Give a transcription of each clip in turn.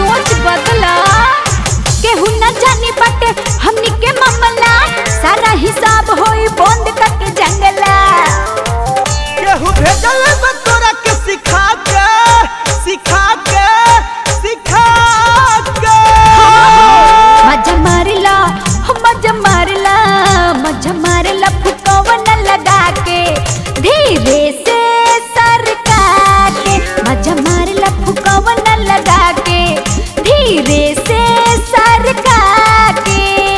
सोच बदला। केहू न जानी बाटे हमनी के मामला, सारा हिसाब होई बंद करके जंगला। केहू भेजल बा तोरा के सिखा के सिखा के सिखा के। मजा मारला मजा मारला मजा मारला फुकवन लगा के, धीरे से सरका के। मजा मारला फुकवन लगा के, धीरे से सरका के।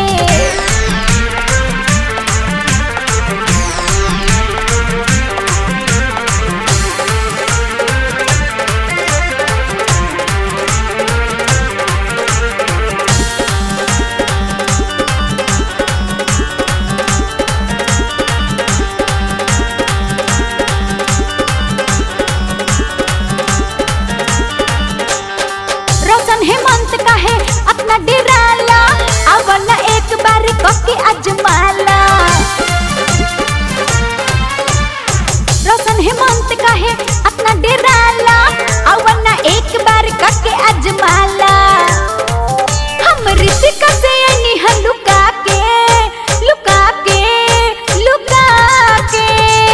रोशन हेमंत काहे अपना डेराला, आवला एक बार कके अजमाला। रोशन हेमंत काहे अपना डेराला, आवला एक बार कके अजमाला। हम ऋतिका से यानी लुका के लुका के लुका के।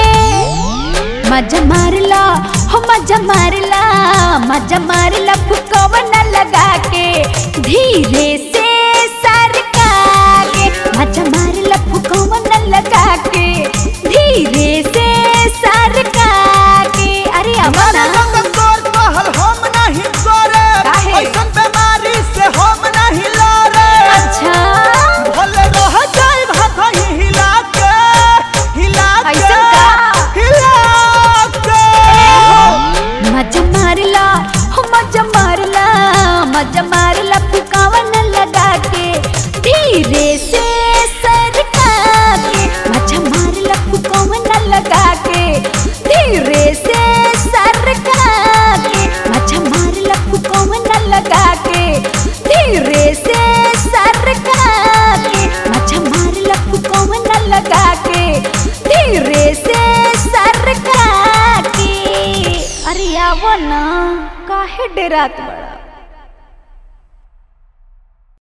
मजा मारला हो मजा मारला मजा मारला फुकवन लगा के, धीरे से सरका के। मजा मारला फुकवन लगा के, धीरे से सरका के। अरे अमना तोर कहल हम नहीं करे, काहे? ऐसन बीमारी से हम नहीं लड़े। अच्छा भले रह जाए भाथा हिला के हिला के ऐसन का? हिला के। मजा मारला हो मजा मारला मजा मारला फुकवन लगा के, धीरे से सरका के। मजा मारला फुकवन लगा के, धीरे से सरका के। मजा मारला फुकवन लगा के, धीरे से सरका के। मजा मारला फुकवन लगा के, धीरे से सरका के। अरे आवो ना काहे डरात बा।